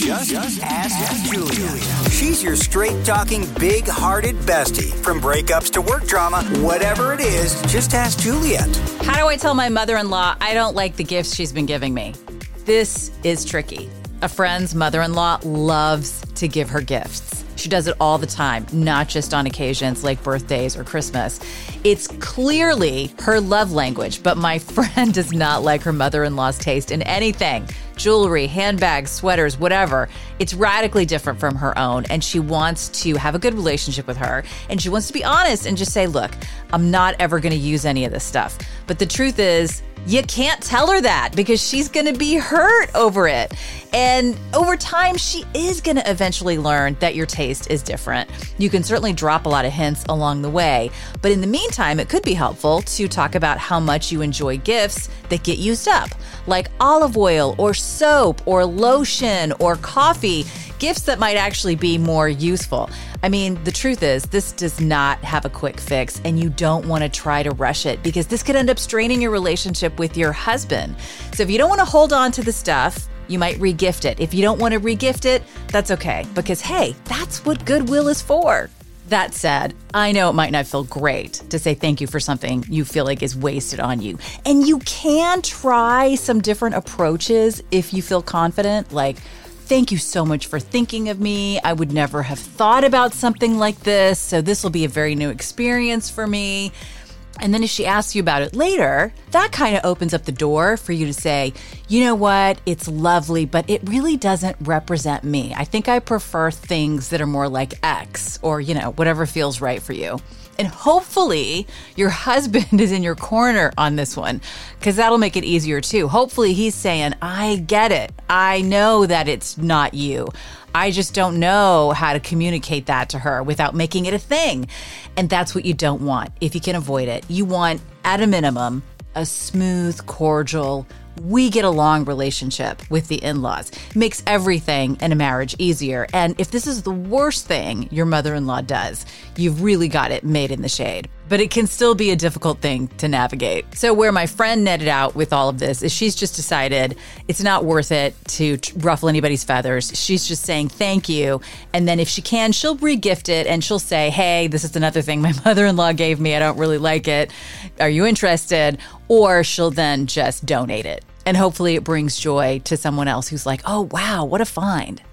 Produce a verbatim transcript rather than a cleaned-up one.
Just, Just ask Julia. She's your straight-talking, big-hearted bestie. From breakups to work drama, whatever it is, just ask Juliet. How do I tell my mother-in-law I don't like the gifts she's been giving me? This is tricky. A friend's mother-in-law loves to give her gifts. She does it all the time, not just on occasions like birthdays or Christmas. It's clearly her love language, but my friend does not like her mother-in-law's taste in anything. Jewelry, handbags, sweaters, whatever. It's radically different from her own, and she wants to have a good relationship with her, and she wants to be honest and just say, look, I'm not ever going to use any of this stuff. But the truth is, you can't tell her that because she's going to be hurt over it. And over time, she is going to eventually learn that your taste is different. You can certainly drop a lot of hints along the way. But in the meantime, it could be helpful to talk about how much you enjoy gifts that get used up, like olive oil or soap or lotion or coffee, gifts that might actually be more useful. I mean, the truth is, this does not have a quick fix, and you don't want to try to rush it because this could end up straining your relationship with your husband. So if you don't want to hold on to the stuff, you might regift it. If you don't want to regift it, that's okay, because hey, that's what goodwill is for. That said, I know it might not feel great to say thank you for something you feel like is wasted on you. And you can try some different approaches if you feel confident, like, thank you so much for thinking of me. I would never have thought about something like this, so this will be a very new experience for me. And then if she asks you about it later, that kind of opens up the door for you to say, you know what, it's lovely, but it really doesn't represent me. I think I prefer things that are more like X or, you know, whatever feels right for you. And hopefully your husband is in your corner on this one, because that'll make it easier too. Hopefully he's saying, I get it. I know that it's not you. I just don't know how to communicate that to her without making it a thing. And that's what you don't want if you can avoid it. You want, at a minimum, a smooth, cordial, we get along relationship with the in-laws. It makes everything in a marriage easier. And if this is the worst thing your mother-in-law does, you've really got it made in the shade. But it can still be a difficult thing to navigate. So where my friend netted out with all of this is she's just decided it's not worth it to ruffle anybody's feathers. She's just saying thank you. And then if she can, she'll re-gift it and she'll say, hey, this is another thing my mother-in-law gave me. I don't really like it. Are you interested? Or she'll then just donate it. And hopefully it brings joy to someone else who's like, oh, wow, what a find.